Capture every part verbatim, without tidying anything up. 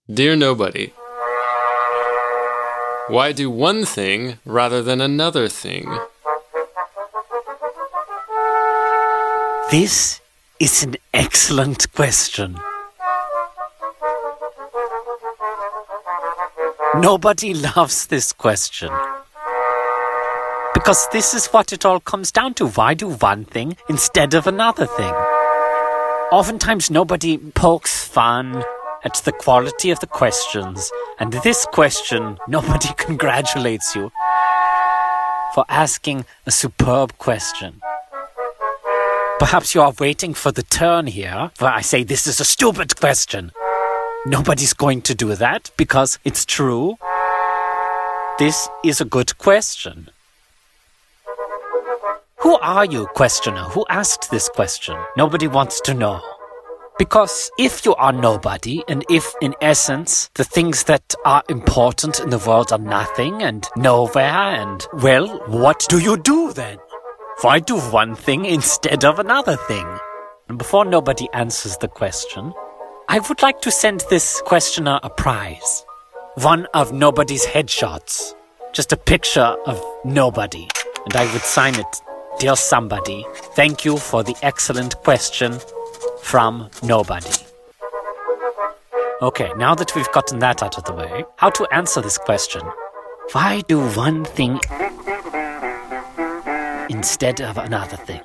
Dear Nobody, why do one thing rather than another thing? This is an excellent question. Nobody loves this question. Because this is what it all comes down to. Why do one thing instead of another thing? Oftentimes nobody pokes fun at the quality of the questions. And this question, nobody congratulates you for asking a superb question. Perhaps you are waiting for the turn here where I say this is a stupid question. Nobody's going to do that because it's true. This is a good question. Who are you, questioner? Who asked this question? Nobody wants to know. Because if you are nobody, and if, in essence, the things that are important in the world are nothing and nowhere, and, well, what do you do then? Why do one thing instead of another thing? And before nobody answers the question, I would like to send this questioner a prize. One of nobody's headshots. Just a picture of nobody. And I would sign it, "Dear somebody, thank you for the excellent question from nobody." Okay, now that we've gotten that out of the way, how to answer this question? Why do one thing instead of another thing?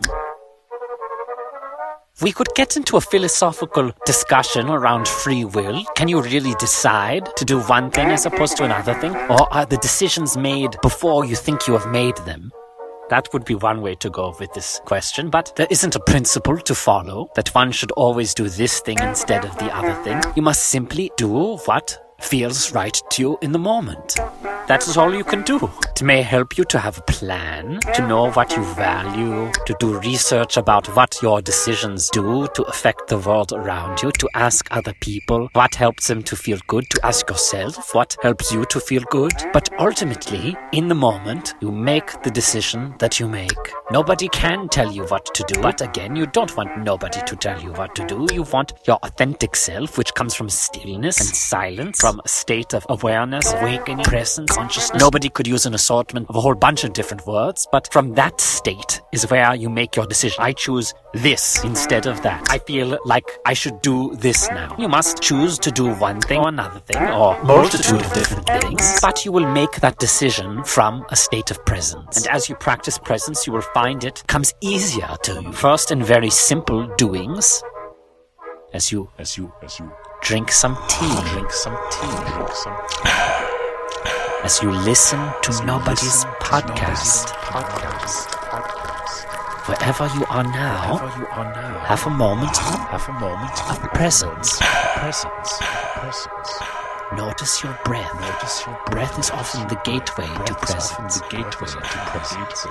We could get into a philosophical discussion around free will. Can you really decide to do one thing as opposed to another thing? Or are the decisions made before you think you have made them? That would be one way to go with this question, but there isn't a principle to follow that one should always do this thing instead of the other thing. You must simply do what feels right to you in the moment. That is all you can do. It may help you to have a plan, to know what you value, to do research about what your decisions do to affect the world around you, to ask other people what helps them to feel good, to ask yourself what helps you to feel good. But ultimately, in the moment, you make the decision that you make. Nobody can tell you what to do, but again, you don't want nobody to tell you what to do. You want your authentic self, which comes from stillness and silence, from a state of awareness, awakening, presence, consciousness. Nobody could use an assortment of a whole bunch of different words, but from that state is where you make your decision. I choose this instead of that. I feel like I should do this now. You must choose to do one thing or another thing, or multitude of different things, but you will make that decision from a state of presence. And as you practice presence, you will find it comes easier to you. First in very simple doings, as you, as you, as you drink some tea, drink some tea, drink some tea. As you listen to As nobody's listen podcast, to podcast, podcast. Wherever you are now, Wherever you are now have a moment, have a moment of presence. presence, presence. Notice your breath. Notice your breath, breath is often the gateway breath to presence. The gateway to presence.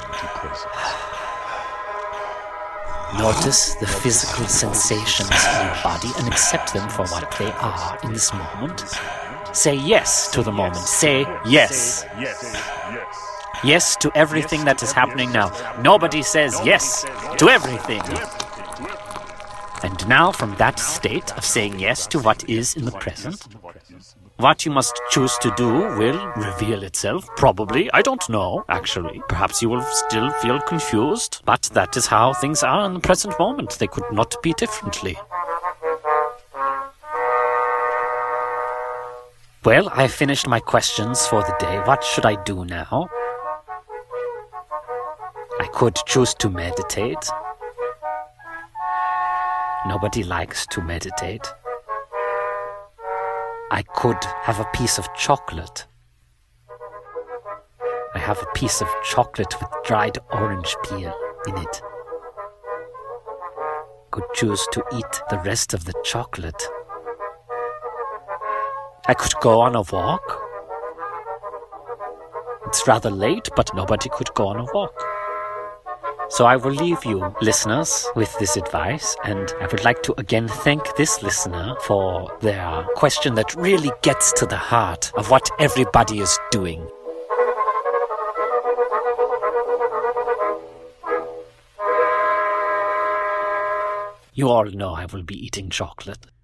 Notice the physical sensations in your body and accept them for what they are in this moment. Say yes to the moment. Say yes. Yes to everything that is happening now. Nobody says yes to everything. And now from that state of saying yes to what is in the present, what you must choose to do will reveal itself, probably. I don't know, actually. Perhaps you will still feel confused, but that is how things are in the present moment. They could not be differently. Well, I finished my questions for the day. What should I do now? I could choose to meditate. Nobody likes to meditate. I could have a piece of chocolate. I have a piece of chocolate with dried orange peel in it. Could choose to eat the rest of the chocolate. I could go on a walk. It's rather late, but nobody could go on a walk. So I will leave you, listeners, with this advice, and I would like to again thank this listener for their question that really gets to the heart of what everybody is doing. You all know I will be eating chocolate.